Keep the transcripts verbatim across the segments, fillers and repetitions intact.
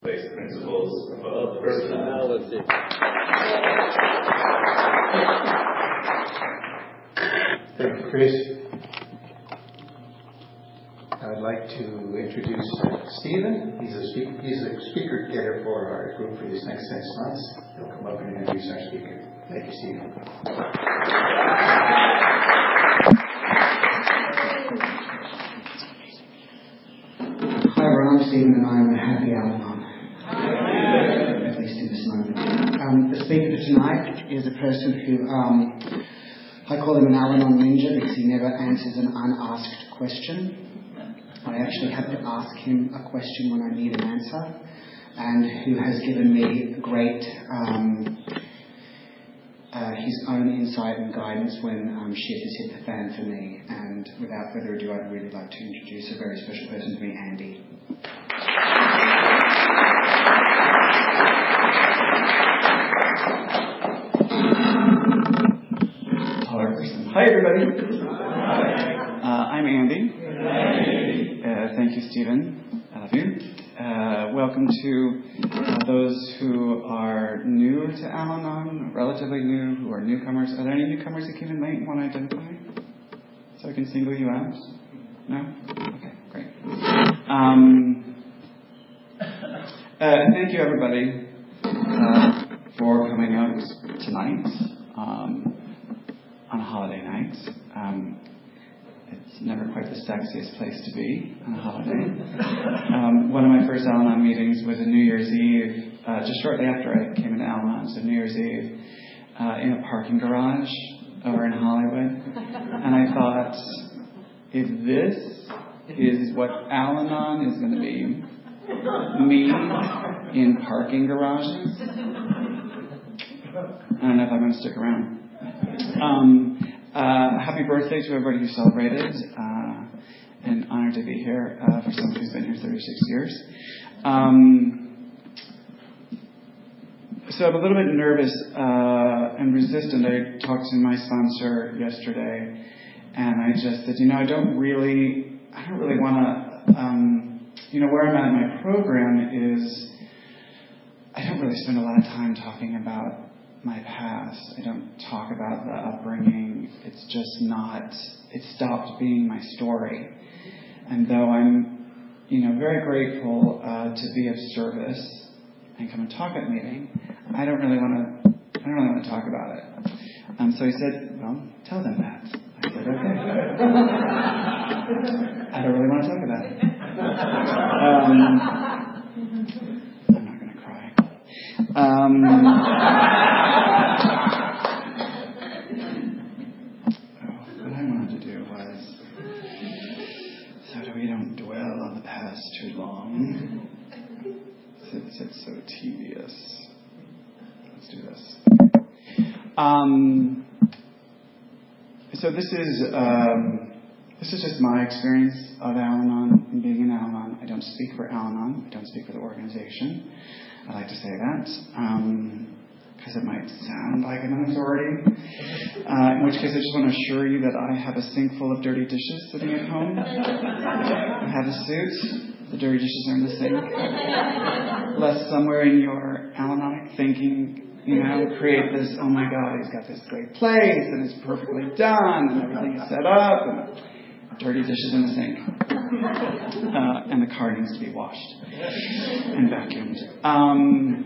basic principles of personality. Thank you, Chris. I would like to introduce Stephen. He's a speaker, he's a speaker getter for our group for these next six months. He'll come up and introduce our speaker. Thank you, Stephen. Hi everyone, I'm Stephen and I'm a happy Al-Anon. At least in this moment. Um, the speaker for tonight is a person who, um, I call him an Al-Anon ninja because he never answers an unasked question. I actually have to ask him a question when I need an answer, and who has given me great, um, uh, his own insight and guidance when um, shit has hit the fan for me. And without further ado, I'd really like to introduce a very special person to me, Andy. Taller person. Hi, everybody. Uh, I'm Andy. Uh, thank you, Stephen. I love you. Uh, welcome to uh, those who are new to Al-Anon, relatively new, who are newcomers. Are there any newcomers that came in late and want to identify? So I can single you out? No? Okay, great. Um, uh, thank you, everybody, uh, for coming out tonight um, on a holiday night. Um, It's never quite the sexiest place to be on a holiday. Um, one of my first Al-Anon meetings was a New Year's Eve, uh, just shortly after I came into Al-Anon, so New Year's Eve, uh, in a parking garage over in Hollywood. And I thought, if this is what Al-Anon is going to be, me in parking garages, I don't know if I'm going to stick around. Um, Uh, happy birthday to everybody who celebrated, uh, and honored to be here uh, for someone who's been here thirty-six years. Um, so I'm a little bit nervous uh, and resistant. I talked to my sponsor yesterday, and I just said, you know, I don't really, I don't really want to, um, you know, where I'm at in my program is, I don't really spend a lot of time talking about my past. I don't talk about the upbringing. It's just not, it stopped being my story. And though I'm, you know, very grateful uh, to be of service and come and talk at a meeting, I don't really want to, I don't really want to talk about it. Um, so he said, well, tell them that. I said, okay. I don't really want to talk about it. Um, I'm not going to cry. Um, too long. It's, it's so tedious. Let's do this. Um, so this is um, this is just my experience of Al-Anon and being in Al-Anon. I don't speak for Al-Anon. I don't speak for the organization. I like to say that because um, it might sound like an authority. Uh, in which case, I just want to assure you that I have a sink full of dirty dishes sitting at home. I have a suit. The dirty dishes are in the sink. Lest somewhere in your Al-Anonic thinking, you know, create this, oh my God, he's got this great place, and it's perfectly done, and everything is set up, and dirty dishes in the sink. Uh, and the car needs to be washed and vacuumed. Um,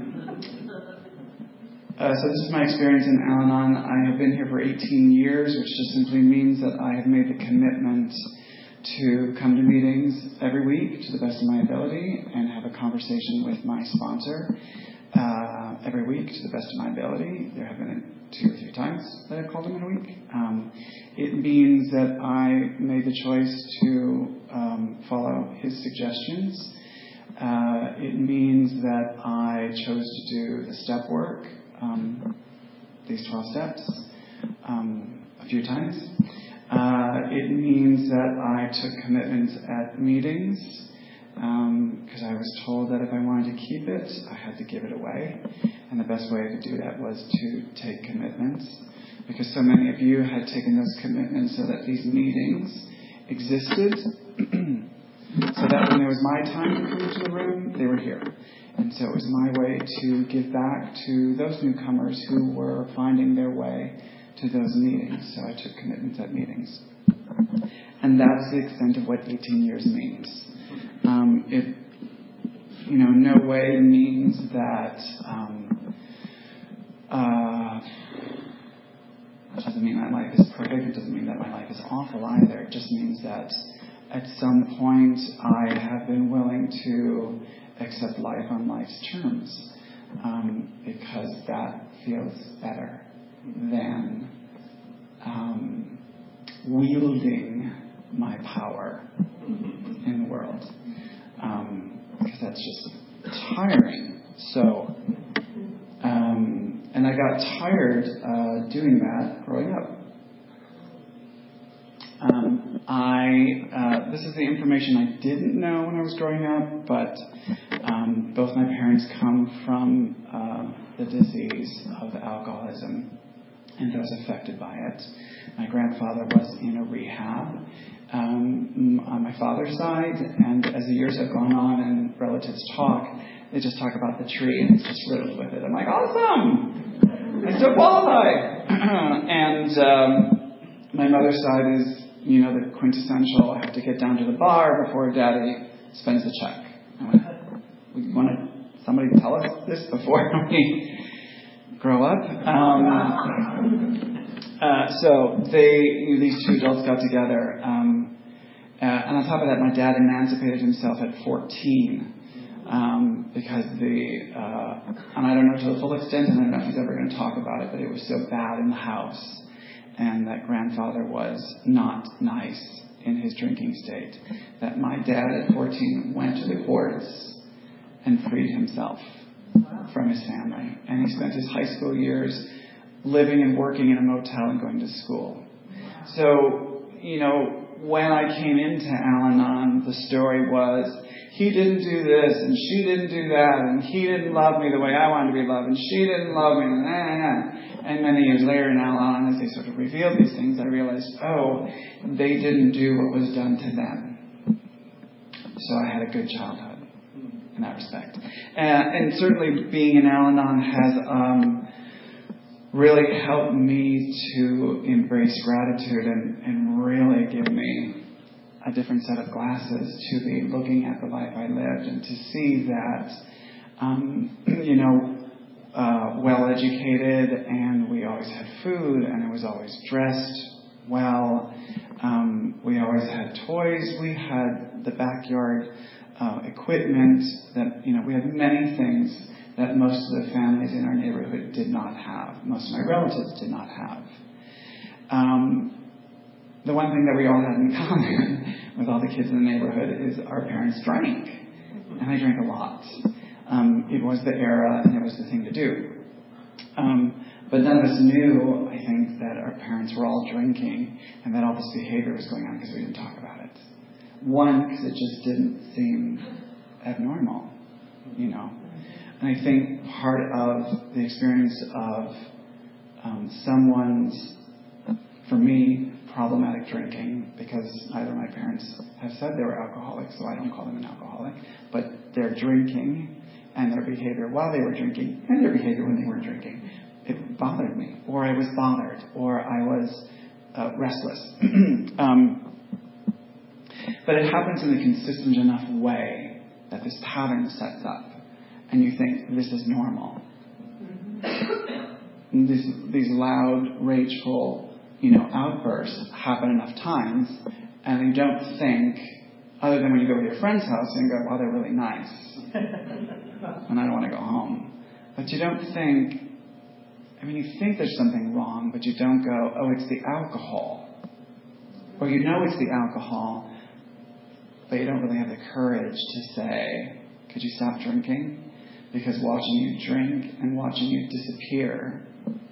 uh, so this is my experience in Al-Anon. I have been here for eighteen years, which just simply means that I have made the commitment to come to meetings every week to the best of my ability and have a conversation with my sponsor uh, every week to the best of my ability. There have been two or three times that I've called him in a week. Um, it means that I made the choice to um, follow his suggestions. Uh, it means that I chose to do the step work, um, these twelve steps, um, a few times. Uh, it means that I took commitments at meetings because um, I was told that if I wanted to keep it, I had to give it away. And the best way to do that was to take commitments, because so many of you had taken those commitments so that these meetings existed. so that when it was my time to come into the room, they were here. And so it was my way to give back to those newcomers who were finding their way to those meetings. So I took commitments at meetings. And that's the extent of what eighteen years means. Um, it, you know, in no way means that, um, uh, it doesn't mean my life is perfect. It doesn't mean that my life is awful either. It just means that at some point I have been willing to accept life on life's terms, um, because that feels better than um, wielding my power in the world, um, because that's just tiring. So, um, and I got tired uh, doing that growing up. Um, I uh, this is the information I didn't know when I was growing up, but um, both my parents come from uh, the disease of alcoholism and I was affected by it. My grandfather was in a rehab um, on my father's side, and as the years have gone on and relatives talk, they just talk about the tree and it's just riddled with it. I'm like, awesome! I still qualify! and um, my mother's side is, you know, the quintessential, I have to get down to the bar before Daddy spends the check. I went, we want to, somebody tell us this before we grow up. Um, uh, so they, you know, these two adults got together. Um, uh, and on top of that, my dad emancipated himself at fourteen. Um, because the, uh, and I don't know to the full extent, and I don't know if he's ever going to talk about it, but it was so bad in the house. And that grandfather was not nice in his drinking state, that my dad at fourteen went to the courts and freed himself from his family. And he spent his high school years living and working in a motel and going to school. So, you know, when I came into Al-Anon, the story was, he didn't do this, and she didn't do that, and he didn't love me the way I wanted to be loved, and she didn't love me, and nah, nah, nah. And many years later in Al-Anon, as they sort of revealed these things, I realized, oh, they didn't do what was done to them. So I had a good childhood in that respect. Uh, and certainly being in Al-Anon has um, really helped me to embrace gratitude and, and really give me a different set of glasses to be looking at the life I lived and to see that, um, you know, Uh, well-educated, and we always had food, and I was always dressed well. Um, we always had toys. We had the backyard uh, equipment that, you know, we had many things that most of the families in our neighborhood did not have. Most of my relatives did not have. Um, the one thing that we all had in common with all the kids in the neighborhood is our parents drank, and they drank a lot. Um, it was the era, and it was the thing to do. Um, but none of us knew, I think, that our parents were all drinking and that all this behavior was going on because we didn't talk about it. One, because it just didn't seem abnormal, you know. And I think part of the experience of um, someone's, for me, problematic drinking, because neither of my parents have said they were alcoholics, so I don't call them an alcoholic, but they're drinking, and their behavior while they were drinking, and their behavior when they weren't drinking, it bothered me, or I was bothered, or I was uh, restless. um, but it happens in a consistent enough way that this pattern sets up, and you think, this is normal. These, these loud, rageful, you know, outbursts happen enough times, and you don't think, other than when you go to your friend's house and go, wow, they're really nice, and I don't want to go home. But you don't think, I mean, you think there's something wrong, but you don't go, oh, it's the alcohol. Or you know it's the alcohol, but you don't really have the courage to say, could you stop drinking? Because watching you drink and watching you disappear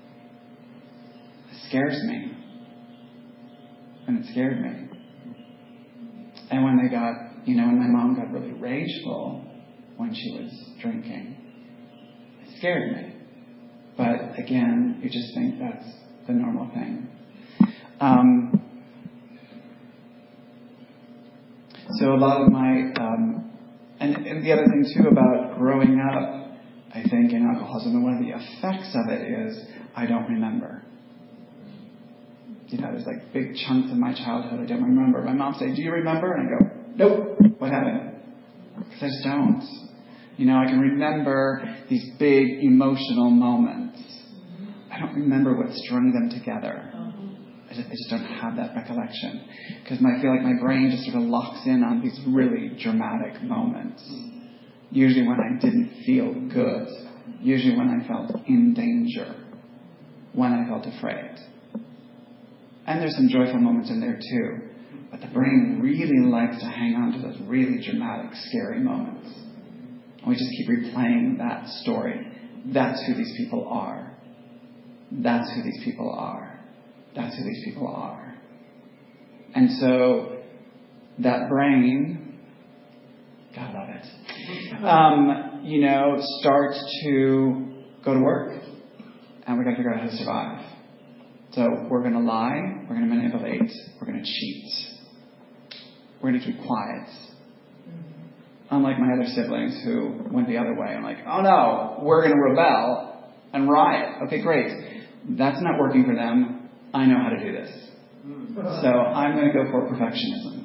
scares me. And it scared me. And when they got, you know, when my mom got really rageful when she was drinking, it scared me. But again, you just think that's the normal thing. Um, So a lot of my, um, and, and the other thing too about growing up, I think, in alcoholism, and one of the effects of it is I don't remember. You know, there's like big chunks of my childhood I don't remember. My mom says, "Do you remember?" And I go, "Nope." What happened? Because I just don't. You know, I can remember these big emotional moments. I don't remember what strung them together. I just, I just don't have that recollection. Because I feel like my brain just sort of locks in on these really dramatic moments. Usually when I didn't feel good. Usually when I felt in danger. When I felt afraid. And there's some joyful moments in there too. But the brain really likes to hang on to those really dramatic, scary moments. And we just keep replaying that story. That's who these people are. That's who these people are. That's who these people are. And so that brain, God love it, um, you know, starts to go to work. And we've got to figure out how to survive. So we're going to lie, we're going to manipulate, we're going to cheat. We're going to keep quiet. Unlike my other siblings who went the other way. I'm like, oh no, we're going to rebel and riot. Okay, great. That's not working for them. I know how to do this. So I'm going to go for perfectionism.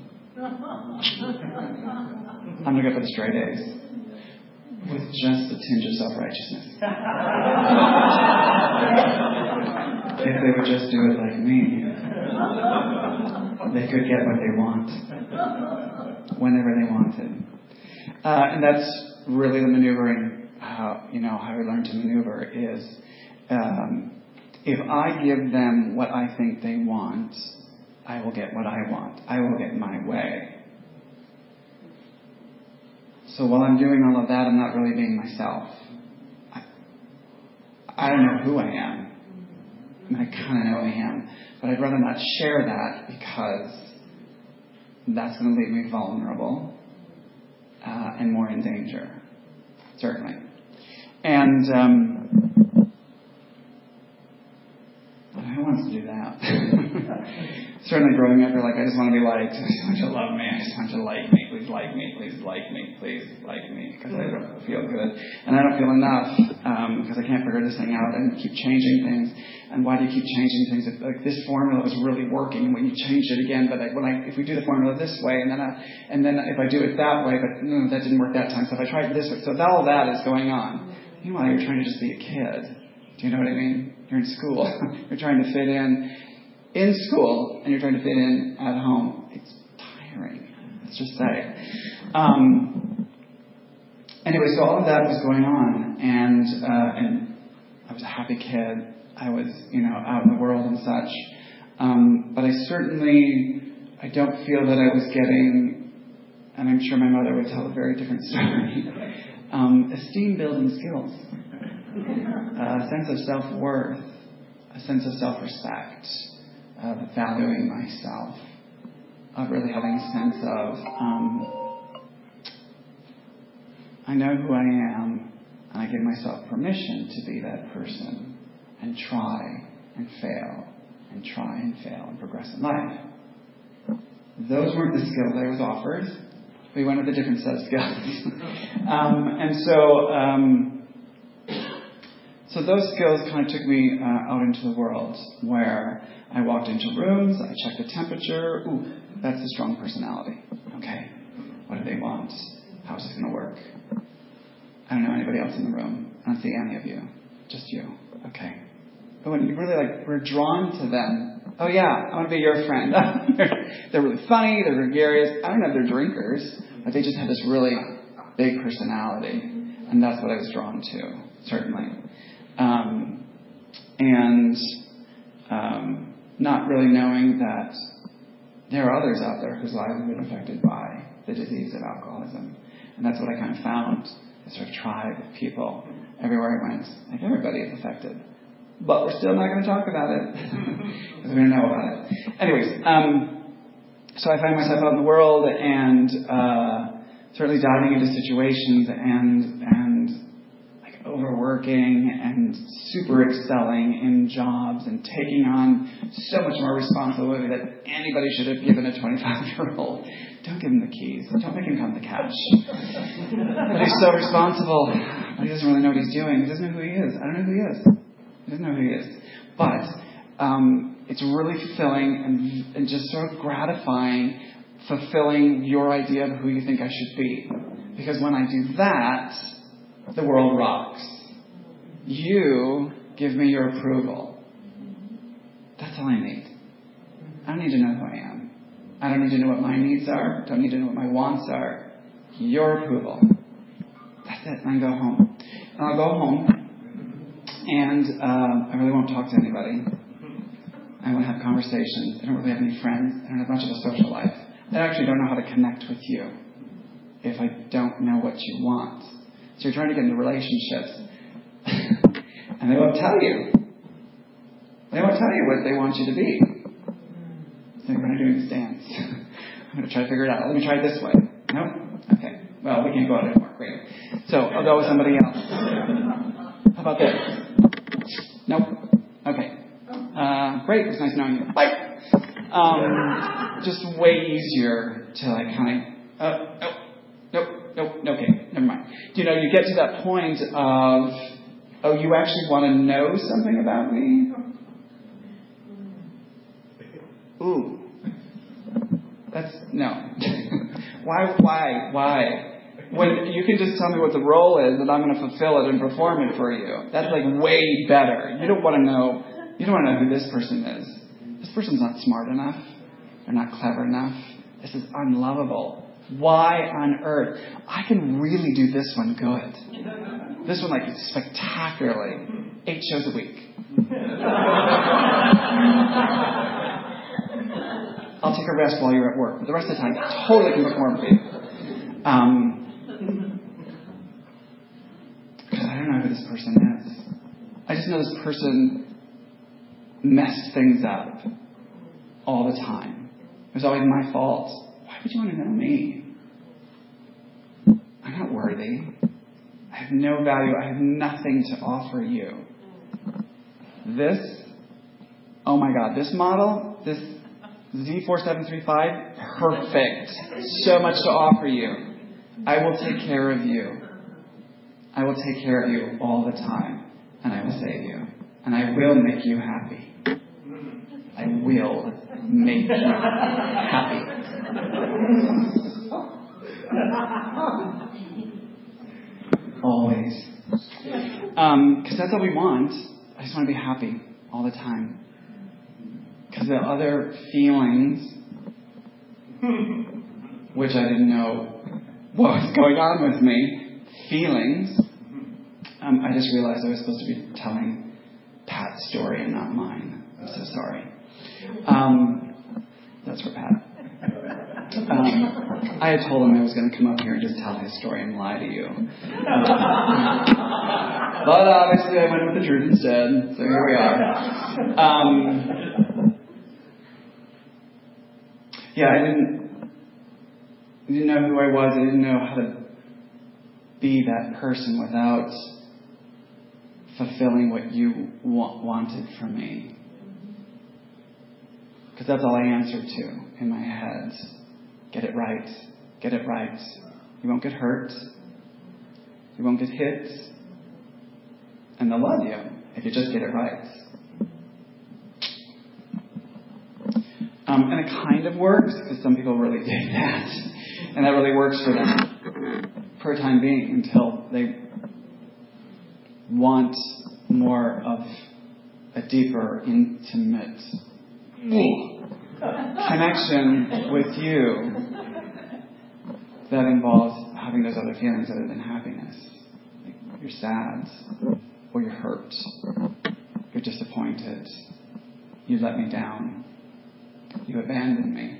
I'm going to go for the straight A's. With just a tinge of self-righteousness. If they would just do it like me, they could get what they want. Whenever they wanted. Uh, and that's really the maneuvering, how, you know, how we learn to maneuver is, um, if I give them what I think they want, I will get what I want. I will get my way. So while I'm doing all of that, I'm not really being myself. I, I don't know who I am. I mean, I kind of know who I am. But I'd rather not share that because that's going to leave me vulnerable uh, and more in danger, certainly. And um, who wants to do that? Certainly growing up, you're like, I just want to be liked. I just want you to love me. I just want you to like me. Please like me. Please like me. Please like me. Because I don't feel good. And I don't feel enough because um, I can't figure this thing out and keep changing things. And why do you keep changing things? If, like, this formula is really working when you change it again. But I, when I, if we do the formula this way, and then I, and then if I do it that way, but no, that didn't work that time. So if I try it this way, so all that is going on. Meanwhile, you're trying to just be a kid. Do you know what I mean? You're in school. You're trying to fit in in school, and you're trying to fit in at home. It's tiring. Let's just say. Um, anyway, so all of that was going on, and uh, and I was a happy kid. I was, you know, out in the world and such. Um, but I certainly, I don't feel that I was getting, and I'm sure my mother would tell a very different story, um, esteem-building skills. A sense of self-worth, a sense of self-respect, of valuing myself, of really having a sense of, um, I know who I am, and I give myself permission to be that person, and try and fail, and try and fail, and progress in life. Those weren't the skills I was offered. We went with a different set of skills. um, and so, um, So those skills kind of took me uh, out into the world where I walked into rooms, I checked the temperature. Ooh, that's a strong personality. Okay, what do they want? How's this going to work? I don't know anybody else in the room. I don't see any of you. Just you. Okay. But when you really like, we're drawn to them. Oh yeah, I want to be your friend. They're really funny, they're gregarious. I don't know if they're drinkers, but they just have this really big personality. And that's what I was drawn to, certainly. Um, and um, not really knowing that there are others out there whose lives have been affected by the disease of alcoholism. And that's what I kind of found, this sort of tribe of people. Everywhere I went, like everybody is affected. But we're still not going to talk about it, because we don't know about it. Anyways, um, so I find myself out in the world and uh, certainly diving into situations and, and like overworking and and super excelling in jobs and taking on so much more responsibility that anybody should have given a twenty-five-year-old. Don't give him the keys. Don't make him count the cash. But he's so responsible, but he doesn't really know what he's doing. He doesn't know who he is. I don't know who he is. He doesn't know who he is. But um, it's really fulfilling and, and just sort of gratifying, fulfilling your idea of who you think I should be. Because when I do that, the world rocks. You give me your approval. That's all I need. I don't need to know who I am. I don't need to know what my needs are. Don't need to know what my wants are. Your approval. That's it. And I go home. And I'll go home, and uh, I really won't talk to anybody. I won't have conversations. I don't really have any friends. I don't have much of a social life. I actually don't know how to connect with you if I don't know what you want. So you're trying to get into relationships, and they won't tell you. They won't tell you what they want you to be. So we're going to do this dance. I'm going to try to figure it out. Let me try it this way. Nope? Okay. Well, we can't go out anymore. Great. So I'll go with somebody else. How about this? Nope. Okay. Uh, great. It was nice knowing you. Bye. Um, just way easier to like kind of, uh, nope, nope, nope, okay, never mind. You know, you get to that point of, oh, you actually want to know something about me? Ooh. That's, no. why, why, why? When you can just tell me what the role is and I'm going to fulfill it and perform it for you. That's like way better. You don't want to know, you don't want to know who this person is. This person's not smart enough. They're not clever enough. This is unlovable. Why on earth? I can really do this one good. This one like spectacularly. Eight shows a week. I'll take a rest while you're at work. But the rest of the time, I totally can perform for you. Um, because I don't know who this person is. I just know this person messed things up all the time. It was always my fault. Why would you want to know me? I'm not worthy. I have no value. I have nothing to offer you. This, oh my God, this model, this Z four seven three five, perfect. So much to offer you. I will take care of you. I will take care of you all the time. And I will save you. And I will make you happy. I will make you happy. Always. Um, because that's all we want. I just want to be happy all the time. Because the other feelings, which I didn't know what was going on with me, feelings, um, I just realized I was supposed to be telling Pat's story and not mine. I'm so sorry. Um, that's for Pat. Um, I had told him I was going to come up here and just tell his story and lie to you. Um, but obviously I went with the truth instead, so here we are. Um, yeah, I didn't, I didn't know who I was. I didn't know how to be that person without fulfilling what you wa- wanted from me. Because that's all I answered to in my head. Get it right. Get it right. You won't get hurt. You won't get hit. And they'll love you if you just get it right. Um, and it kind of works, because some people really dig that. And that really works for them for a time being until they want more of a deeper, intimate connection with you that involves having those other feelings other than happiness. Like you're sad, or you're hurt, you're disappointed, you let me down, you abandoned me.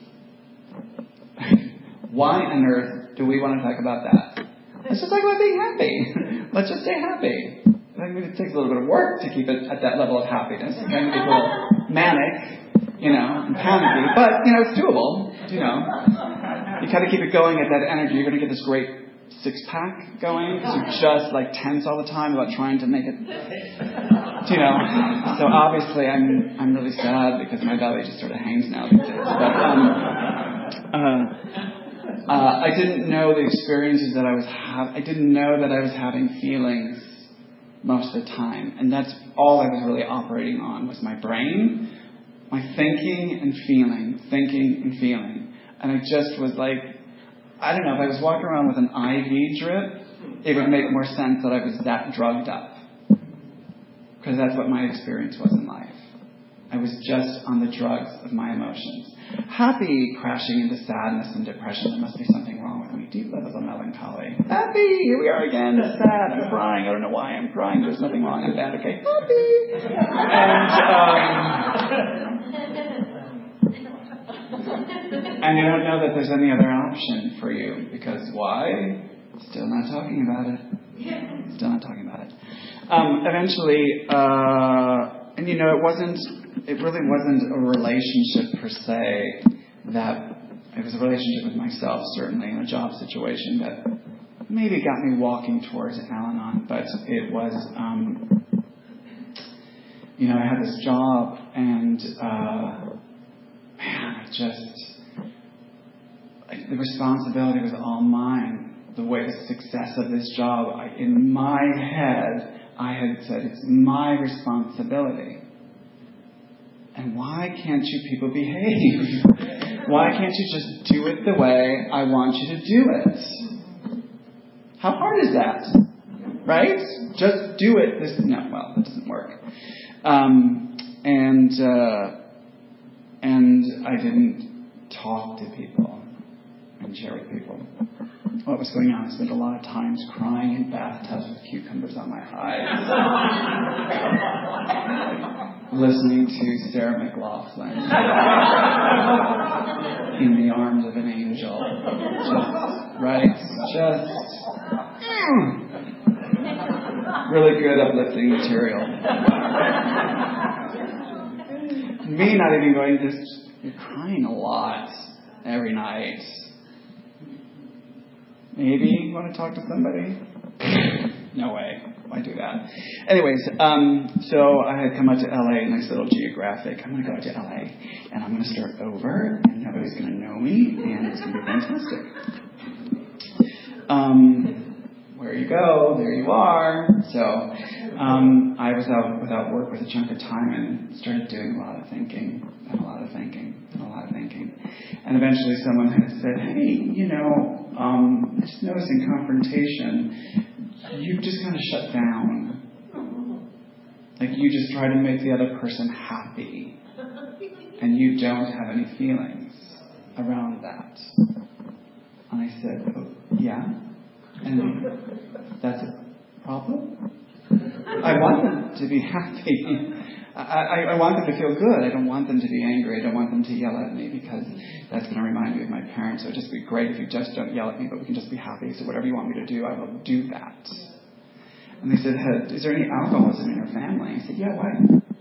Why on earth do we want to talk about that? Let's just talk about being happy. Let's just stay happy. I think it takes a little bit of work to keep it at that level of happiness. It can be a little manic, you know, and panicky, but, you know, it's doable, you know. You kind of keep it going at that energy, you're going to get this great six-pack going, because you're just like tense all the time about trying to make it, you know. So obviously I'm I'm really sad because my belly just sort of hangs now these days. But um, uh, uh, I didn't know the experiences that I was having. I didn't know that I was having feelings most of the time, and that's all I was really operating on was my brain, my thinking and feeling, thinking and feeling, and I just was like, I don't know, if I was walking around with an I V drip, it would make more sense that I was that drugged up, because that's what my experience was in life. I was just on the drugs of my emotions. Happy, crashing into sadness and depression. There must be something wrong with me. Deep levels of melancholy. Happy, here we are again. Sad, I'm crying. I don't know why I'm crying. There's nothing wrong. I'm bad. Okay, happy. And um, and you don't know that there's any other option for you because why? Still not talking about it. Still not talking about it. Um, eventually, uh, and you know, it wasn't. It really wasn't a relationship per se that, it was a relationship with myself, certainly, in a job situation that maybe got me walking towards Al-Anon, but it was, um, you know, I had this job and, uh, man, I just, like, the responsibility was all mine. The way, the success of this job, I, in my head, I had said, it's my responsibility. And why can't you people behave? Why can't you just do it the way I want you to do it? How hard is that? Right? Just do it. This no, well, that doesn't work. Um, and uh, and I didn't talk to people and share with people what was going on. I spent a lot of times crying in bathtubs with cucumbers on my eyes. Listening to Sarah McLachlan in the arms of an angel. Just, right? Just mm, really good uplifting material. Me not even going to, you're crying a lot every night. Maybe you want to talk to somebody? No way. Why do that? Anyways, um, so I had come out to L A, nice little geographic. I'm going to go out to L A, and I'm going to start over, and nobody's going to know me, and it's going to be fantastic. Um, where you go, there you are. So um, I was out without work with a chunk of time and started doing a lot of thinking, and a lot of thinking, and a lot of thinking. And eventually someone had said, hey, you know, um, I just noticed in confrontation, you just kind of shut down. Like you just try to make the other person happy. And you don't have any feelings around that. And I said, oh, yeah? And that's a problem? I want them to be happy. I, I, I want them to feel good. I don't want them to be angry. I don't want them to yell at me because that's going to remind me of my parents. So it would just be great if you just don't yell at me, but we can just be happy. So whatever you want me to do, I will do that. And they said, is there any alcoholism in your family? I said, yeah, why?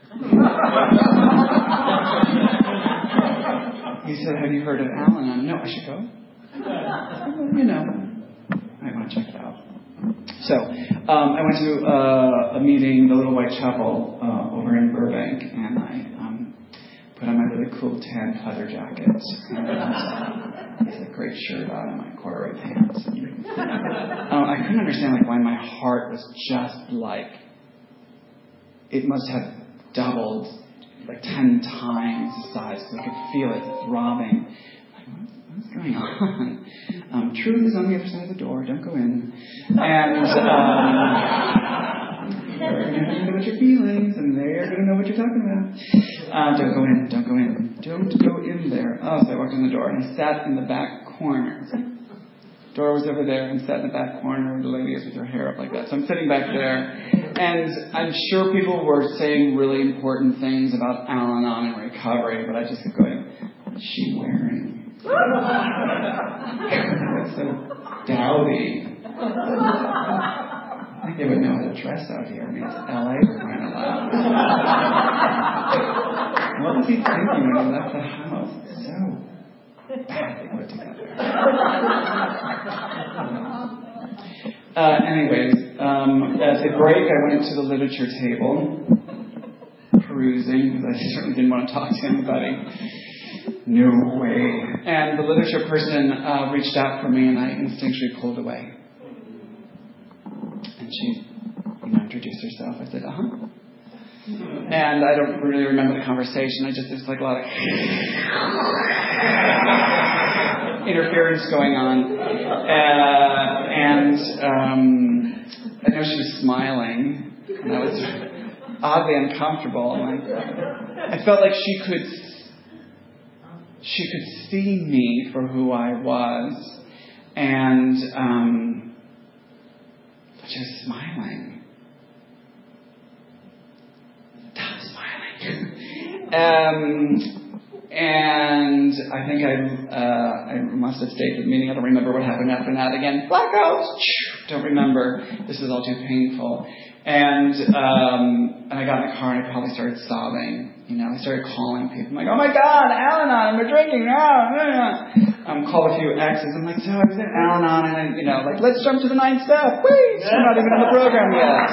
He said, have you heard of Al-Anon? No, I should go. You know, I want to check it out. So um, I went to uh, a meeting, the Little White Chapel, uh, over in Burbank, and I um, put on my really cool tan pleather jacket, and a great shirt on and my corduroy pants. And, um, I couldn't understand like why my heart was just like, it must have doubled like ten times the size, because I could feel it throbbing. Like, what, what's going on? Um, truth is on the other side of the door. Don't go in. And um, you're going to know what your feelings, and they're going to know what you're talking about. Uh, don't go in. Don't go in. Don't go in there. Oh, so I walked in the door, and I sat in the back corner. Door was over there, and sat in the back corner where the lady is with her hair up like that. So I'm sitting back there, and I'm sure people were saying really important things about Al-Anon and recovery, but I just kept going, what's she wearing? That's so dowdy. I think they would know how to dress out here. I mean, it's L A for crying out loud. What was he thinking when he left the house? So badly put together. Uh, anyways, um, at the break, I went to the literature table, perusing, because I certainly didn't want to talk to anybody. No way. And the literature person uh, reached out for me, and I instinctually pulled away. And she, you know, introduced herself. I said, uh-huh. And I don't really remember the conversation. I just, there's like a lot of interference going on. Uh, and um, I know she was smiling. And I was oddly uncomfortable. Like, I felt like she could, she could see me for who I was. And um, she was smiling. Um, and I think I uh, I must have stayed at the meeting. I don't remember what happened after that. Again, blackouts. Don't remember. This is all too painful. And um, and I got in the car and I probably started sobbing. You know, I started calling people. I'm like, oh my God, Al-Anon, we're drinking now. Um, called a few exes. I'm like, so I was in Al-Anon, and then, you know, like, let's jump to the ninth step. Wait, I'm not even in the program yet.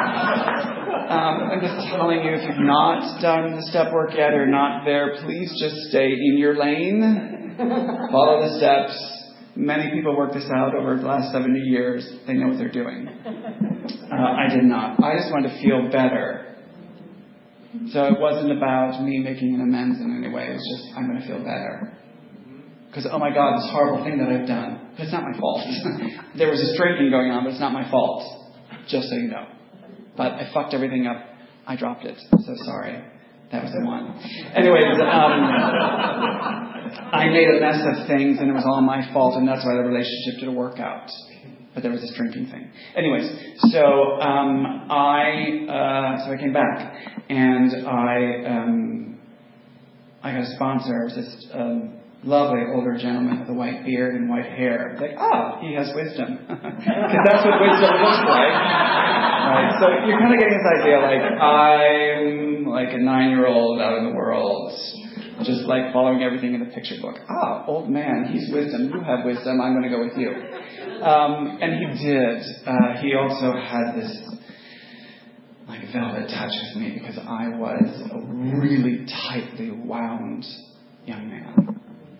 Um, I'm just telling you, if you've not done the step work yet or not there, please just stay in your lane. Follow the steps. Many people work this out over the last seventy years. They know what they're doing. Uh, I did not. I just wanted to feel better. So it wasn't about me making an amends in any way. It was just, I'm going to feel better. Because, oh my God, this horrible thing that I've done. But it's not my fault. There was this drinking going on, but it's not my fault. Just so you know. But I fucked everything up. I dropped it. So sorry. That was the one. Anyways, um, I made a mess of things, and it was all my fault, and that's why the relationship didn't work out. But there was this drinking thing. Anyways, so um, I uh, so I came back, and I um, I got a sponsor. It was this um, lovely older gentleman with a white beard and white hair. Like, oh, he has wisdom. Because that's what wisdom looks like. Right? So you're kind of getting this idea, like, I'm like a nine-year-old out in the world, just like following everything in the picture book. Ah, old man, he's wisdom. You have wisdom. I'm going to go with you. Um, and he did. Uh, he also had this like velvet touch with me because I was a really tightly wound young man.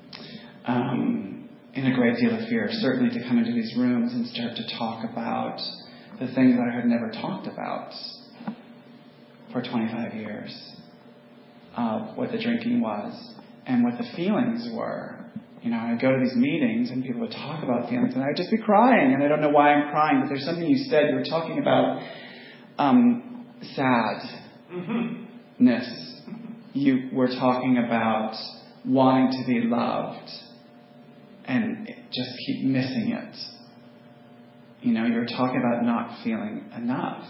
Um, in a great deal of fear, certainly to come into these rooms and start to talk about the things that I had never talked about for twenty-five years. Uh, what the drinking was and what the feelings were. You know, I'd go to these meetings and people would talk about feelings and I'd just be crying and I don't know why I'm crying, but there's something you said. You were talking about um, sadness. You were talking about wanting to be loved and just keep missing it. You know, you were talking about not feeling enough.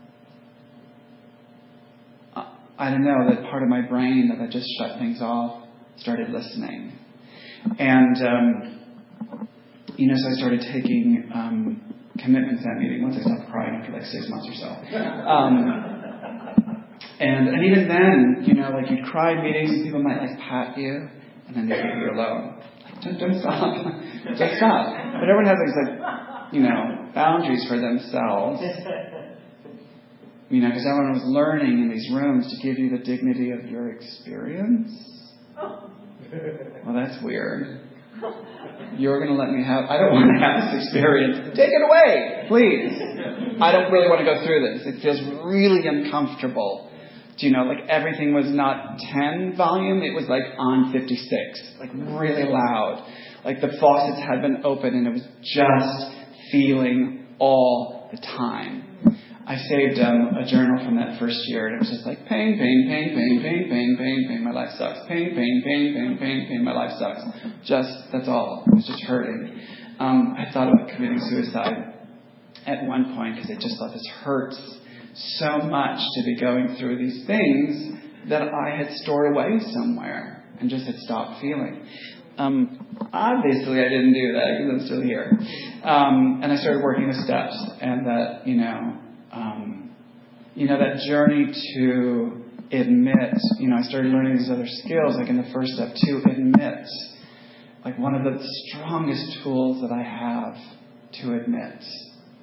I don't know, that part of my brain that had just shut things off started listening. And, um, you know, so I started taking um, commitments at that meeting once I stopped crying after like six months or so. Um, and, and even then, you know, like you'd cry in meetings and people might like pat you and then they'd leave you alone. Like, don't, don't stop. Don't stop. But everyone has these like, you know, boundaries for themselves. You know, because everyone was learning in these rooms to give you the dignity of your experience. Well, that's weird. You're going to let me have... I don't want to have this experience. Take it away, please. I don't really want to go through this. It feels really uncomfortable. Do you know, like everything was not ten volume. It was like on fifty-six. Like really loud. Like the faucets had been open and it was just feeling all the time. I saved um, a journal from that first year, and it was just like, pain, pain, pain, pain, pain, pain, pain, pain, my life sucks. Pain, pain, pain, pain, pain, pain, my life sucks. Just, that's all. It was just hurting. Um, I thought about committing suicide at one point, because I just thought this hurts so much to be going through these things that I had stored away somewhere and just had stopped feeling. Um, obviously, I didn't do that, because I'm still here. Um, and I started working the steps, and that, you know, Um, you know, that journey to admit, you know, I started learning these other skills, like in the first step, to admit, like one of the strongest tools that I have to admit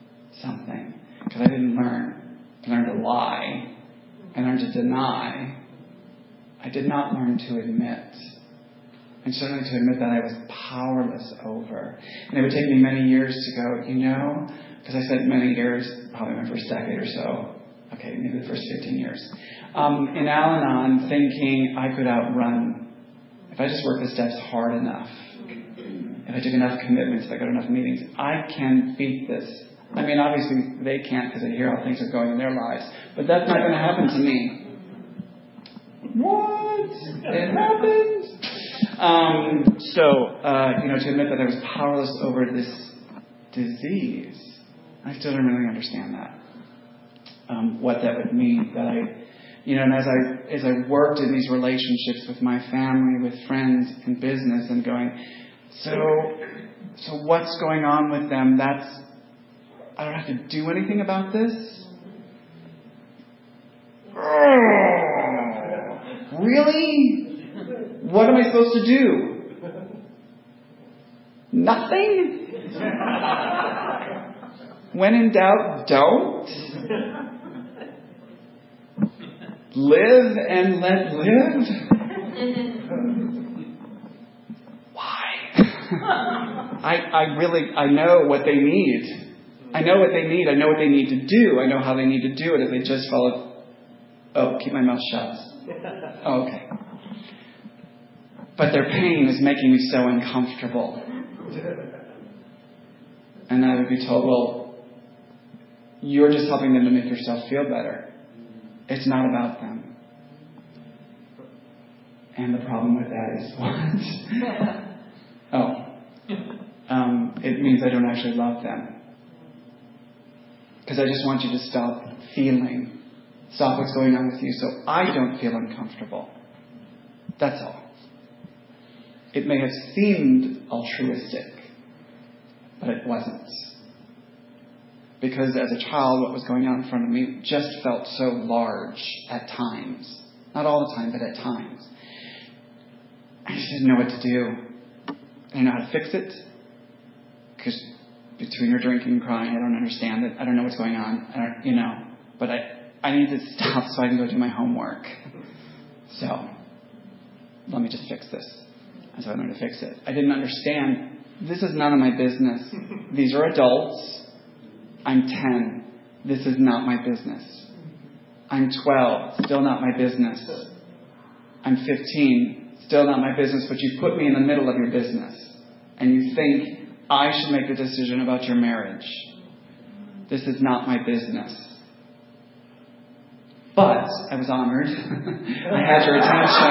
something. Because I didn't learn. I learned to lie. I learned to deny. I did not learn to admit. And certainly to admit that I was powerless over. And it would take me many years to go, you know, because I spent many years, probably my first decade or so, okay, maybe the first fifteen years, um, in Al-Anon thinking I could outrun. If I just worked the steps hard enough, if I took enough commitments, if I got enough meetings, I can beat this. I mean, obviously they can't because they hear how things are going in their lives. But that's not going to happen to me. What? It happens. Um, so, uh, you know, to admit that I was powerless over this disease, I still don't really understand that. Um, what that would mean. That I, you know, and as I as I worked in these relationships with my family, with friends, in business, and going, so, so what's going on with them? That's, I don't have to do anything about this. Really? What am I supposed to do? Nothing? When in doubt, don't. Live and let live. Why? I, I really, I know what they need. I know what they need. I know what they need to do. I know how they need to do it if they just follow. Oh, keep my mouth shut. Oh, okay. But their pain is making me so uncomfortable. And I would be told, well, you're just helping them to make yourself feel better. It's not about them. And the problem with that is what? Oh. Um, it means I don't actually love them. Because I just want you to stop feeling. Stop what's going on with you so I don't feel uncomfortable. That's all. It may have seemed altruistic, but it wasn't. Because as a child, what was going on in front of me just felt so large at times. Not all the time, but at times. I just didn't know what to do. I didn't know how to fix it. Because between your drinking and crying, I don't understand it. I don't know what's going on. I don't, you know. But I, I need to stop so I can go do my homework. So, let me just fix this. And so I learned to fix it. I didn't understand. This is none of my business. These are adults. I'm ten. This is not my business. I'm twelve. Still not my business. I'm fifteen. Still not my business. But you put me in the middle of your business. And you think I should make the decision about your marriage. This is not my business. But I was honored. I had your attention.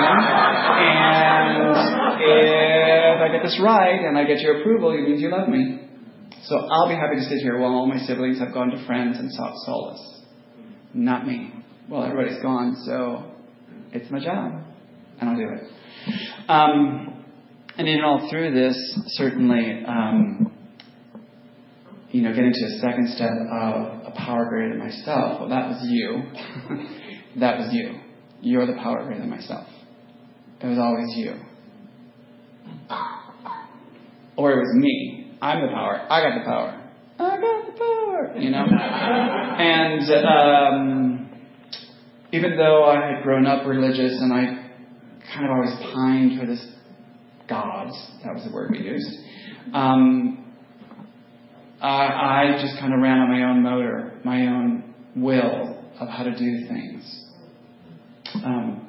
And if I get this right and I get your approval, it means you love me. So I'll be happy to sit here while all my siblings have gone to friends and sought solace. Not me. Well, everybody's gone, so it's my job. And I'll do it. Um, and in all through this, certainly, um, you know, getting to a second step of a power greater than myself. Well, that was you. That was you. You're the power greater than myself. It was always you. Or it was me. I'm the power. I got the power. I got the power. You know? And um, even though I had grown up religious and I kind of always pined for this God, that was the word we used, um, I, I just kind of ran on my own motor, my own will of how to do things. Um,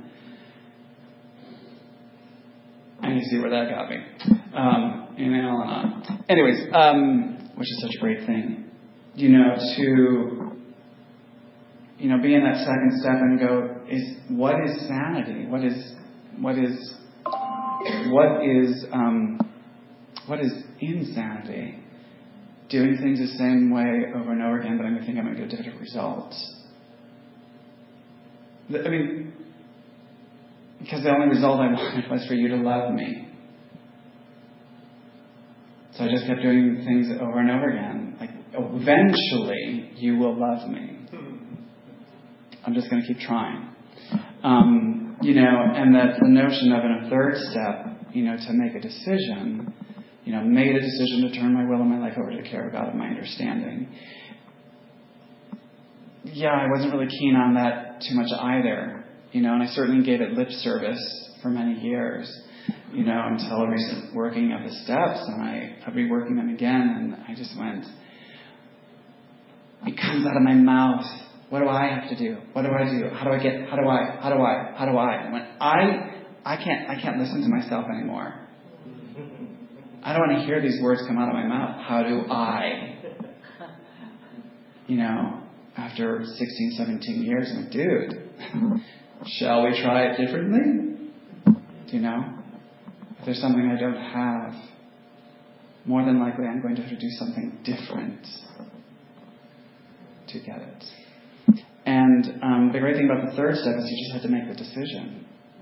and you see where that got me. Um, in Al-Anon. Anyways, um, which is such a great thing. You know, to, you know, be in that second step and go, is, what is sanity? What is, what is, what is, um, what is insanity? Doing things the same way over and over again, but I think I'm going to get a different result. I mean, because the only result I wanted was for you to love me. So I just kept doing things over and over again. Like, eventually, you will love me. I'm just going to keep trying. Um, you know, and that the notion of in a third step, you know, to make a decision, you know, made a decision to turn my will and my life over to the care of God and my understanding. yeah, I wasn't really keen on that too much either, you know, and I certainly gave it lip service for many years, you know, until recent working of the steps, and I, I'd be working them again, and I just went, it comes out of my mouth. What do I have to do? What do I do? How do I get, how do I, how do I, how do I? And when I, I can't, I can't listen to myself anymore. I don't want to hear these words come out of my mouth. How do I? You know, after sixteen, seventeen years, I'm like, dude, shall we try it differently? Do you know? If there's something I don't have, more than likely I'm going to have to do something different to get it. And um, the great thing about the third step is you just had to make the decision.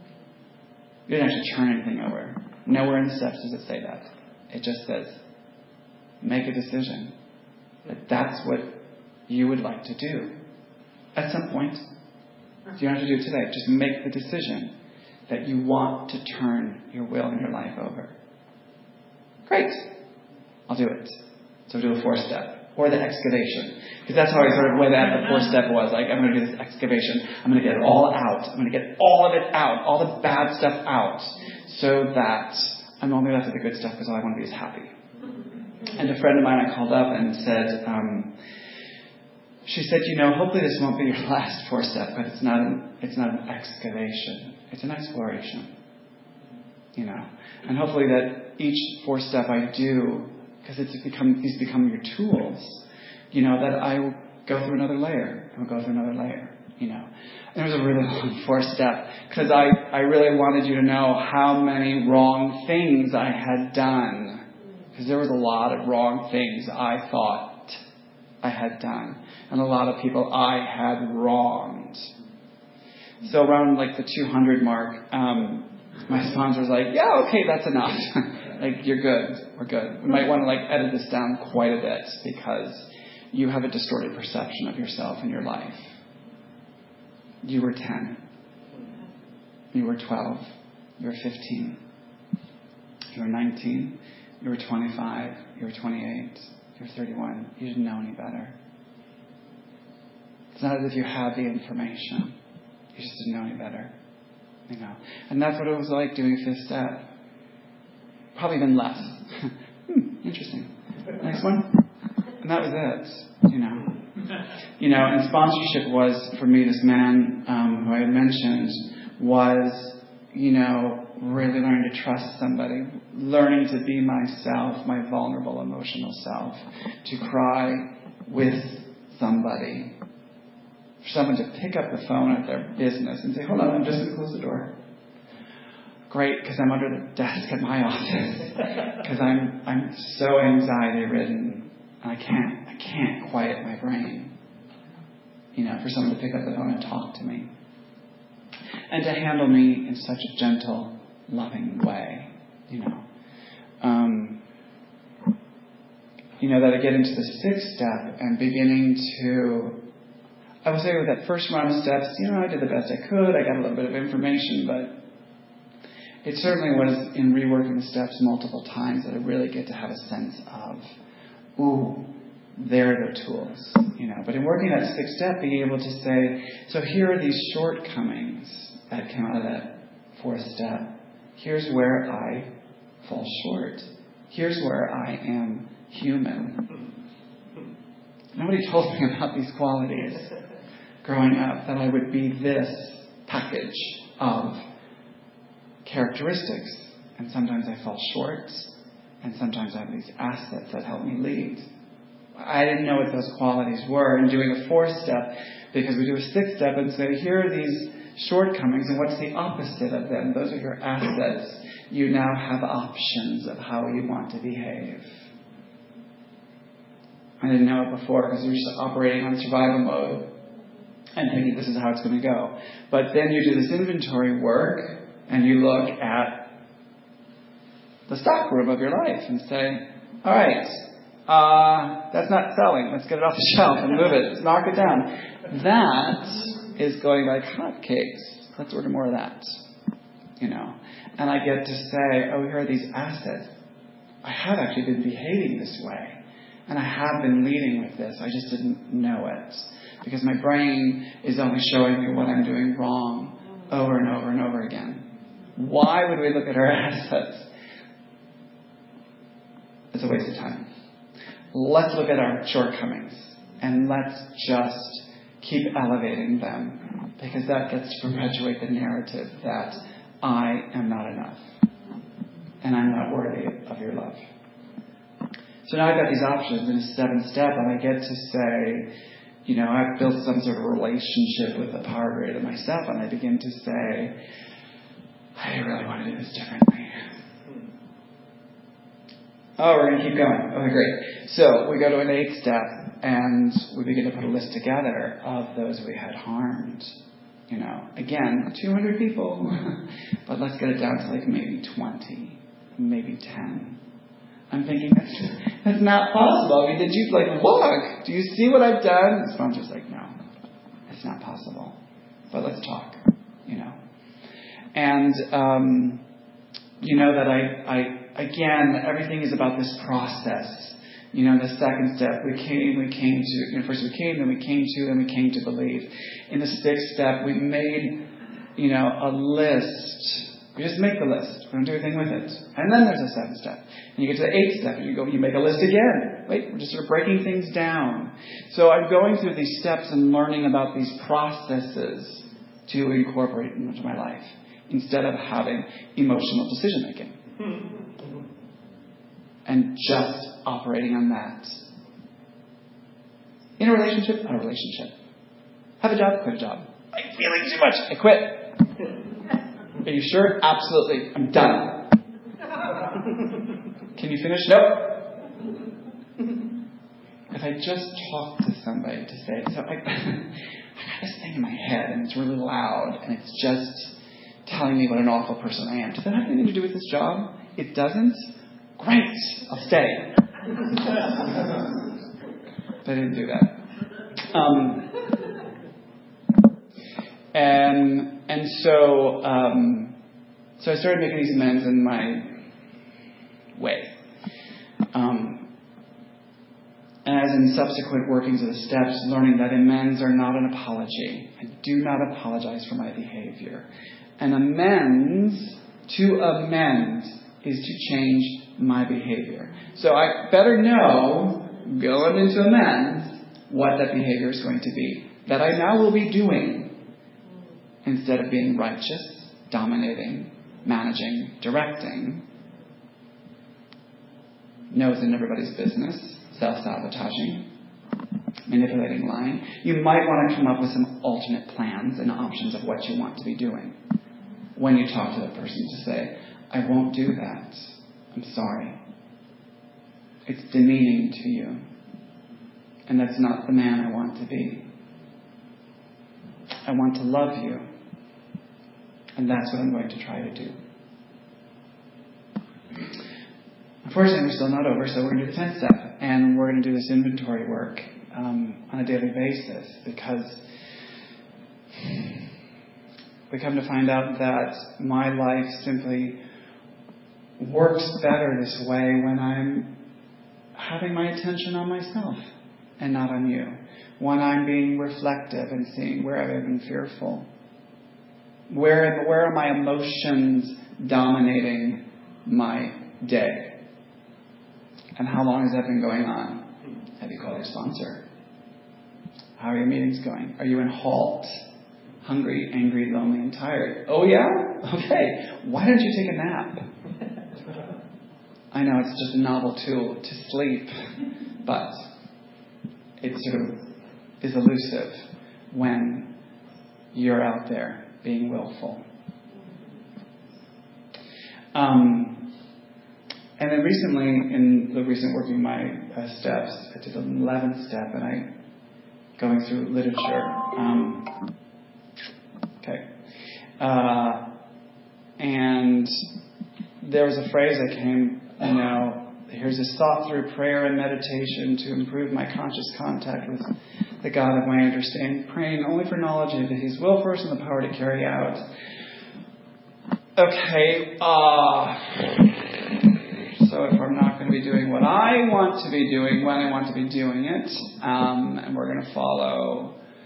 You didn't actually turn anything over. Nowhere in the steps does it say that. It just says, make a decision. That that's what you would like to do. At some point. You don't have to do it today. Just make the decision that you want to turn your will and your life over. Great. I'll do it. So do a fourth step. Or the excavation. Because that's how I sort of went at the fourth step was. Like, I'm going to do this excavation. I'm going to get it all out. I'm going to get all of it out. All the bad stuff out. So that I'm only left with the good stuff because all I want to be is happy. And a friend of mine I called up and said, um, she said, you know, hopefully this won't be your last fourth step, but it's not an, it's not an excavation. It's an exploration. You know. And hopefully that each fourth step I do, because it's become, these become your tools, you know, that I will go through another layer, and we'll go through another layer, you know. And there was a really long fourth step, because I, I really wanted you to know how many wrong things I had done, because there was a lot of wrong things I thought I had done, and a lot of people I had wronged. So around like the two hundred mark, um, my sponsor was like, yeah, okay, that's enough. Like, you're good. We're good. We might want to, like, edit this down quite a bit because you have a distorted perception of yourself and your life. You were ten. You were twelve. You were fifteen. You were nineteen. You were twenty-five. You were twenty-eight. You were thirty-one. You didn't know any better. It's not as if you had the information. You just didn't know any better. You know. And that's what it was like doing fifth step. Probably even less. hmm, interesting. Next one. And that was it, you know. You know, and sponsorship was, for me, this man um, who I had mentioned, was, you know, really learning to trust somebody, learning to be myself, my vulnerable emotional self, to cry with somebody, for someone to pick up the phone at their business and say, hold on, I'm just going to close the door. Great, because I'm under the desk at my office. Because I'm I'm so anxiety ridden, and I can't I can't quiet my brain. You know, for someone to pick up the phone and talk to me, and to handle me in such a gentle, loving way. You know, um, you know that I get into the sixth step and beginning to. I will say with that first round of steps, you know, I did the best I could. I got a little bit of information, but it certainly was in reworking the steps multiple times that I really get to have a sense of, ooh, they're the tools, you know. But in working that sixth step, being able to say, so here are these shortcomings that came out of that fourth step. Here's where I fall short. Here's where I am human. Nobody told me about these qualities growing up, that I would be this package of characteristics, and sometimes I fall short, and sometimes I have these assets that help me lead. I didn't know what those qualities were, and doing a fourth step, because we do a sixth step and say, here are these shortcomings, and what's the opposite of them? Those are your assets. You now have options of how you want to behave. I didn't know it before, because you're just operating on survival mode, and thinking this is how it's going to go. But then you do this inventory work, and you look at the stockroom of your life and say, all right, uh, that's not selling. Let's get it off the shelf and move it. Let's knock it down. That is going like hotcakes. Let's order more of that. You know. And I get to say, oh, here are these assets. I have actually been behaving this way. And I have been leading with this. I just didn't know it. because my brain is only showing me what I'm doing wrong over and over and over again. Why would we look at our assets? It's a waste of time. Let's look at our shortcomings and let's just keep elevating them, because that gets to perpetuate the narrative that I am not enough and I'm not worthy of your love. So now I've got these options in a seventh step, and I get to say, you know, I've built some sort of relationship with the power greater than myself, and I begin to say, I really want to do this differently. Oh, we're going to keep going. Okay, great. So we go to an eighth step, and we begin to put a list together of those we had harmed. You know, again, two hundred people, but let's get it down to like maybe twenty, maybe ten. I'm thinking, that's just, that's not possible. I mean, did you, like, look, do you see what I've done? The sponsor's like, no, it's not possible. But let's talk, you know. And, um, you know that I, I, again, everything is about this process. You know, in the second step, we came, we came to, you know, first we came, then we came to, then we came to believe. In the sixth step, we made, you know, a list. We just make the list. We don't do anything with it. And then there's a seventh step. And you get to the eighth step, and you go, you make a list again. Wait, we're just sort of breaking things down. So I'm going through these steps and learning about these processes to incorporate into my life, instead of having emotional decision making. And just operating on that. In a relationship, a relationship. Have a job, quit a job. I'm feeling too much, I quit. Are you sure? Absolutely. I'm done. Can you finish? Nope. If I just talk to somebody to say, so I, I got this thing in my head, and it's really loud, and it's just telling me what an awful person I am. Does that have anything to do with this job? It doesn't? Great. I'll stay. But I didn't do that. Um, and and so um, so I started making these amends in my way. Um, and as in subsequent workings of the steps, learning that amends are not an apology. I do not apologize for my behavior. An amends, to amend, is to change my behavior. So I better know, going into amends, what that behavior is going to be. That I now will be doing, instead of being righteous, dominating, managing, directing, nose in everybody's business, self-sabotaging, manipulating, lying. You might want to come up with some alternate plans and options of what you want to be doing when you talk to that person, to say, I won't do that. I'm sorry. It's demeaning to you. And that's not the man I want to be. I want to love you. And that's what I'm going to try to do. Unfortunately, we're still not over, so we're going to do the tenth step. And we're going to do this inventory work um, on a daily basis, because we come to find out that my life simply works better this way when I'm having my attention on myself and not on you. When I'm being reflective and seeing where I've been fearful. Where, where are my emotions dominating my day? And how long has that been going on? Have you called your sponsor? How are your meetings going? Are you in halt? Hungry, angry, lonely, and tired? Oh yeah? Okay. Why don't you take a nap? I know it's just a novel tool to sleep, but it sort of is elusive when you're out there being willful. Um, and then recently, in the recent working my uh, steps, I did an eleventh step, and I, going through literature, um, okay, uh, and there was a phrase that came, you know, here's this thought through prayer and meditation to improve my conscious contact with the God of my understanding, praying only for knowledge of His will for us and the power to carry out. Okay, uh, so if I'm not going to be doing what I want to be doing when I want to be doing it, um, and we're going to follow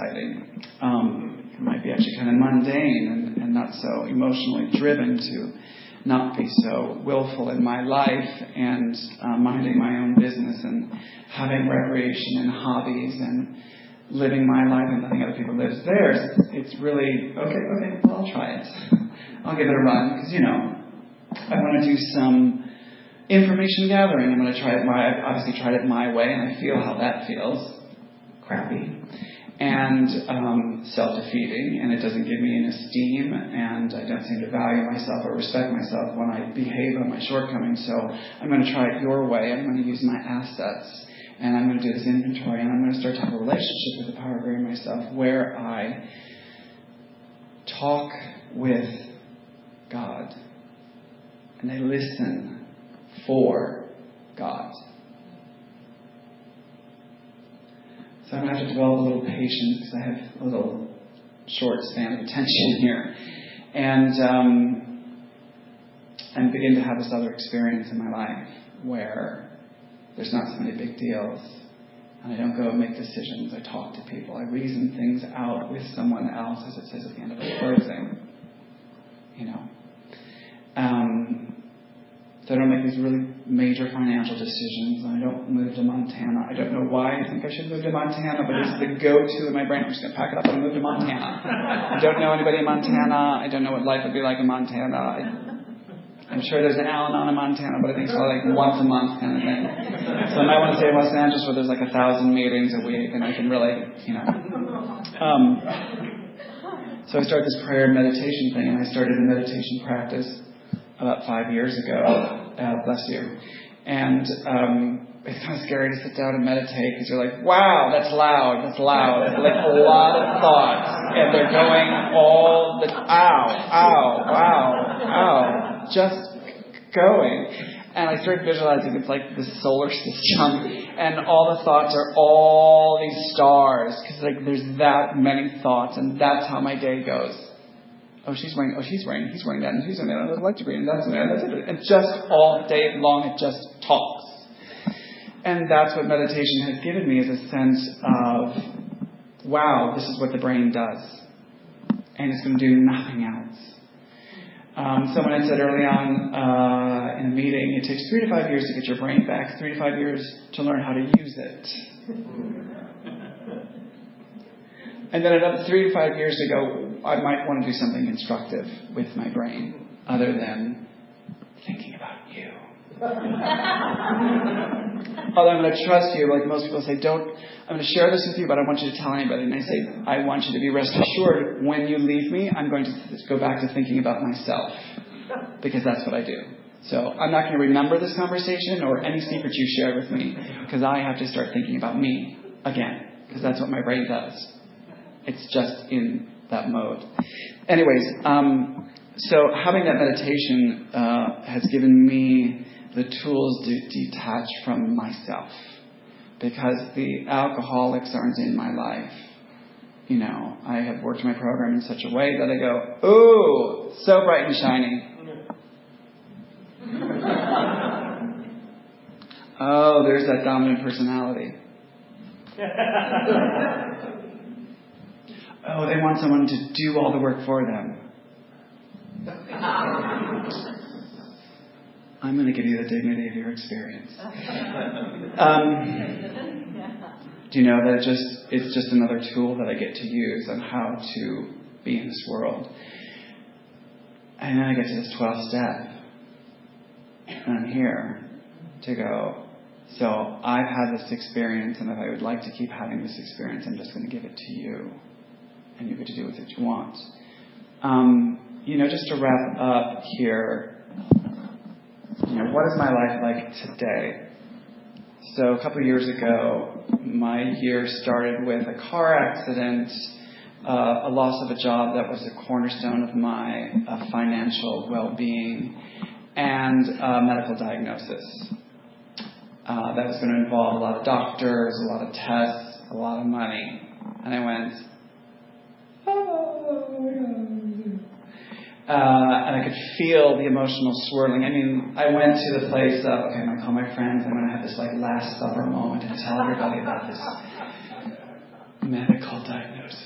exciting. Um, it might be actually kind of mundane and, and not so emotionally driven to not be so willful in my life and uh, minding my own business and having recreation and hobbies and living my life and letting other people live theirs. It's really, okay, okay, well, I'll try it. I'll give it a run because, you know, I want to do some information gathering. I'm going to try it my, I've obviously tried it my way and I feel how that feels. Crappy. And um, self-defeating, and it doesn't give me an esteem, and I don't seem to value myself or respect myself when I behave on my shortcomings. So I'm going to try it your way. I'm going to use my assets, and I'm going to do this inventory, and I'm going to start to have a relationship with the power of greater myself where I talk with God, and I listen for God. So I'm going to have to develop a little patience because I have a little short span of attention here. And um, and begin to have this other experience in my life where there's not so many big deals. And I don't go and make decisions. I talk to people. I reason things out with someone else, as it says at the end of the closing. You know. Um, so I don't make these really major financial decisions. I don't move to Montana. I don't know why I think I should move to Montana, but it's the go-to in my brain. I'm just going to pack it up and move to Montana. I don't know anybody in Montana. I don't know what life would be like in Montana. I, I'm sure there's an Al-Anon in Montana, but I think it's probably like once a month kind of thing. So I might want to stay in Los Angeles where there's like a thousand meetings a week, and I can really, you know. Um, so I started this prayer and meditation thing, and I started a meditation practice about five years ago. Uh, bless you. And um, it's kind of scary to sit down and meditate because you're like, wow, that's loud, that's loud. Like a lot of thoughts. And they're going all the, ow, ow, ow, ow. Just going. And I started visualizing it's like the solar system. And all the thoughts are all these stars. Because like there's that many thoughts. And that's how my day goes. Oh, she's wearing, oh, she's wearing, he's wearing that, and she's wearing that, and I'd like to green, and that's, and that's it. And just all day long, it just talks. And that's what meditation has given me, is a sense of, wow, this is what the brain does. And it's going to do nothing else. Um, someone had said early on uh, in a meeting, it takes three to five years to get your brain back, three to five years to learn how to use it. And then another three to five years ago, I might want to do something instructive with my brain other than thinking about you. Although I'm going to trust you, like most people say, don't, I'm going to share this with you, but I don't want you to tell anybody. And I say, I want you to be rest assured, when you leave me, I'm going to go back to thinking about myself. Because that's what I do. So I'm not going to remember this conversation or any secrets you shared with me, because I have to start thinking about me again. Because that's what my brain does. It's just in that mode. Anyways, um, so having that meditation uh, has given me the tools to detach from myself, because the alcoholics aren't in my life. You know, I have worked my program in such a way that I go, ooh, so bright and shiny. Oh, there's that dominant personality. Oh, they want someone to do all the work for them. I'm going to give you the dignity of your experience. Um, do you know that it just it's just another tool that I get to use on how to be in this world? And then I get to this twelfth step. And I'm here to go, so I've had this experience, and if I would like to keep having this experience, I'm just going to give it to you. And you get to do with it you want. Um, you know, just to wrap up here, you know, what is my life like today? So a couple of years ago, my year started with a car accident, uh, a loss of a job that was a cornerstone of my uh, financial well-being, and a medical diagnosis. Uh, that was going to involve a lot of doctors, a lot of tests, a lot of money. And I went, Uh, and I could feel the emotional swirling. I mean, I went to the place of, okay, I'm going to call my friends. I'm going to have this like Last Supper moment and tell everybody about this medical diagnosis.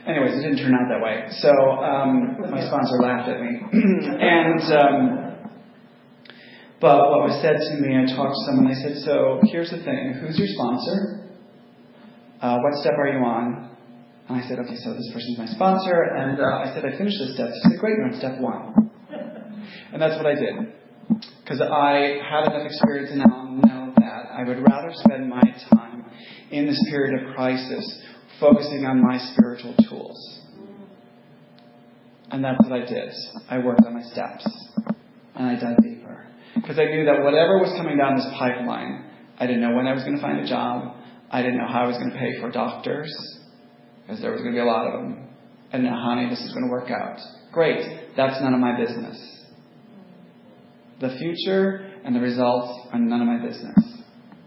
anyways, it didn't turn out that way. So um, my sponsor laughed at me. and um, But what was said to me, I talked to someone, they said, so here's the thing, who's your sponsor? Uh, what step are you on? And I said, okay, so this person's my sponsor. And uh, I said, I finished this step. She said, great, you're on step one. And that's what I did. Because I had enough experience and now know that I would rather spend my time in this period of crisis focusing on my spiritual tools. And that's what I did. I worked on my steps. And I dug deeper. Because I knew that whatever was coming down this pipeline, I didn't know when I was going to find a job. I didn't know how I was going to pay for doctors. Because there was going to be a lot of them. I didn't know, honey, this is going to work out. Great. That's none of my business. The future and the results are none of my business.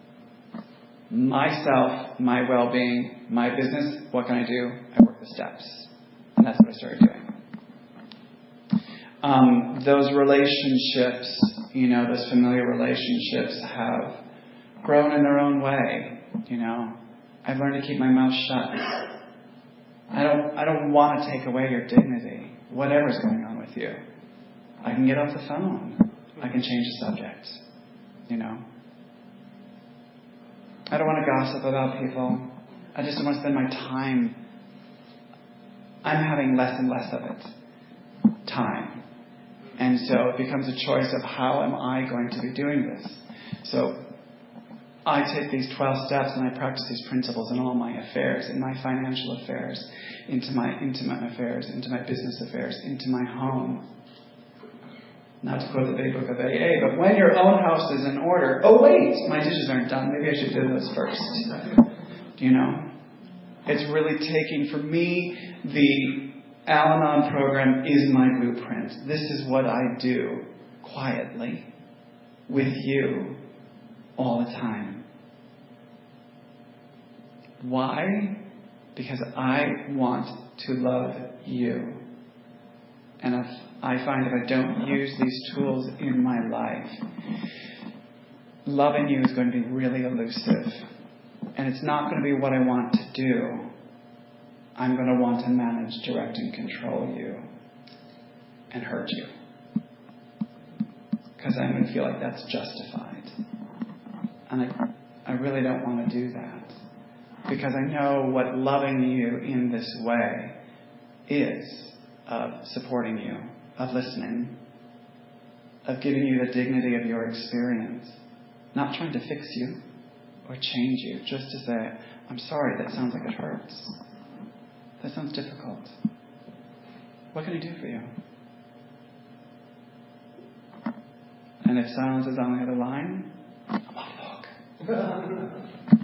Myself, my well-being, my business, what can I do? I work the steps. And that's what I started doing. Um, those relationships, you know, those familiar relationships have grown in their own way. You know, I've learned to keep my mouth shut. I don't, I don't want to take away your dignity, whatever's going on with you. I can get off the phone. I can change the subject, you know. I don't want to gossip about people. I just don't want to spend my time. I'm having less and less of it. Time. And so it becomes a choice of how am I going to be doing this. So I take these twelve steps and I practice these principles in all my affairs, in my financial affairs, into my intimate affairs, into my business affairs, into my home. Not to quote the big book of A A, but when your own house is in order, oh wait, my dishes aren't done, maybe I should do those first. You know? It's really taking, for me, the Al-Anon program is my blueprint. This is what I do quietly with you all the time. Why? Because I want to love you. And if I find if I don't use these tools in my life, loving you is going to be really elusive. And it's not going to be what I want to do. I'm going to want to manage, direct, and control you. And hurt you. Because I'm going to feel like that's justified. And I, I really don't want to do that. Because I know what loving you in this way is of supporting you, of listening, of giving you the dignity of your experience. Not trying to fix you or change you, just to say, I'm sorry, that sounds like it hurts. That sounds difficult. What can I do for you? And if silence is on the other line, I'm off book.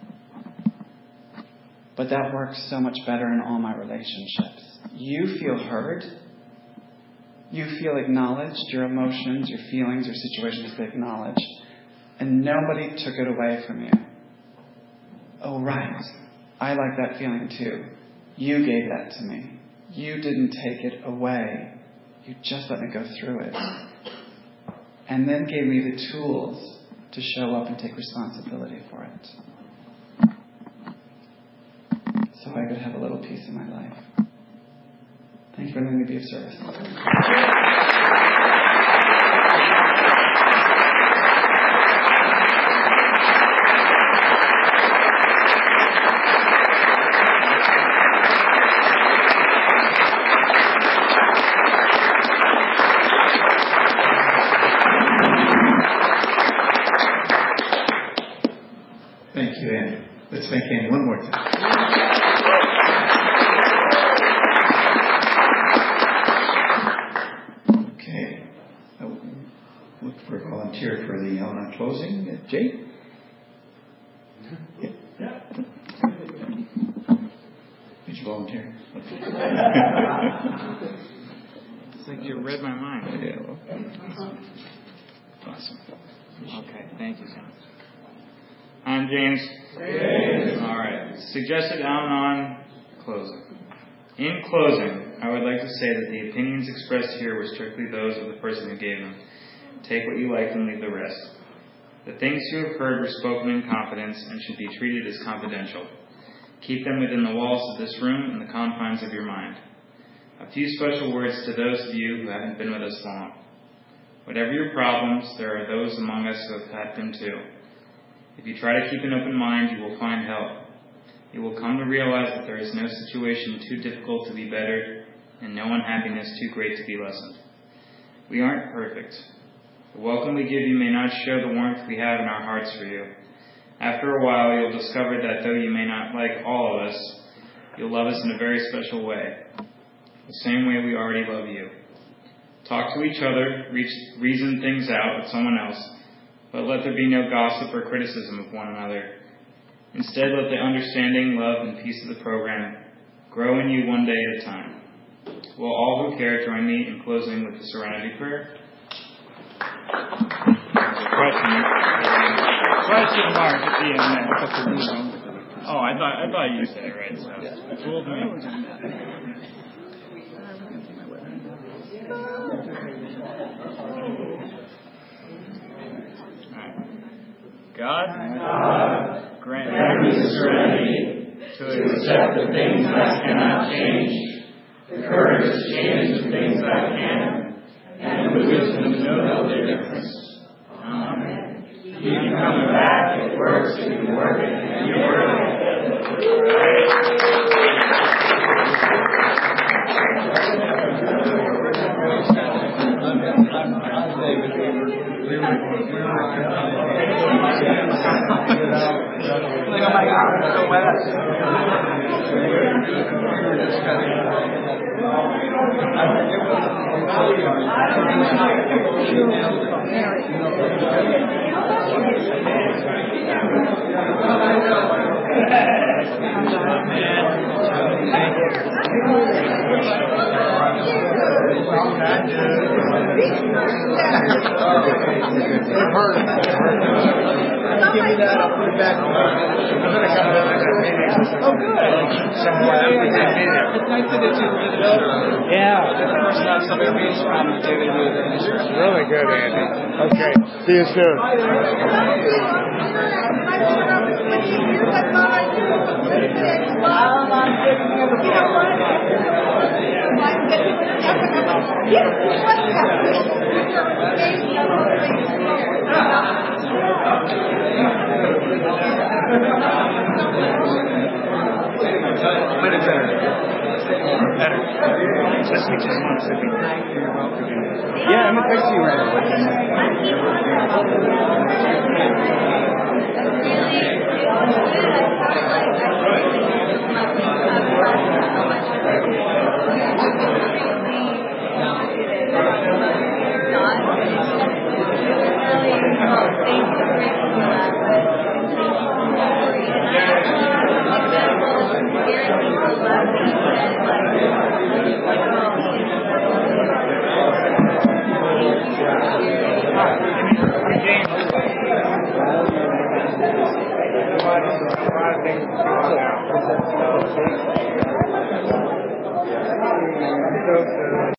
But that works so much better in all my relationships. You feel heard. You feel acknowledged. Your emotions, your feelings, your situations get acknowledged. And nobody took it away from you. Oh, right. I like that feeling too. You gave that to me. You didn't take it away. You just let me go through it. And then gave me the tools to show up and take responsibility for it. So I could have a little peace in my life. Thank you for letting me be of service. Thank you, Annie. Let's thank Annie one more time. Volunteer for the Al-Anon closing. Uh, Jay? Yeah. yeah. Did you volunteer? It's like you read my mind. Yeah, well. Awesome. Okay, thank you, John. I'm James. James. All right. Suggested Al-Anon closing. In closing, I would like to say that the opinions expressed here were strictly those of the person who gave them. Take what you like and leave the rest. The things you have heard were spoken in confidence and should be treated as confidential. Keep them within the walls of this room and the confines of your mind. A few special words to those of you who haven't been with us long. Whatever your problems, there are those among us who have had them too. If you try to keep an open mind, you will find help. You will come to realize that there is no situation too difficult to be bettered, and no unhappiness too great to be lessened. We aren't perfect. The welcome we give you may not show the warmth we have in our hearts for you. After a while, you'll discover that though you may not like all of us, you'll love us in a very special way, the same way we already love you. Talk to each other, reason things out with someone else, but let there be no gossip or criticism of one another. Instead, let the understanding, love, and peace of the program grow in you one day at a time. Will all who care join me in closing with the Serenity Prayer? Question. Question mark at the end there. Oh, I thought I thought you said it right. So it fooled me. God, God grant me the serenity to accept the things I cannot change, the courage to change the things I can, and the wisdom to know the difference. Amen. Keep coming back. It works. You can work it. And you work it. Give me that, I'll put it back. I'm gonna come back. Oh, good. It's nice to get you lit up. Yeah. The person has some areas from the day they do it. Really good, Andy. Okay. See you soon. Better. Just we just want to be thank you. You're welcome. Yeah, I'm gonna text you right Thank you.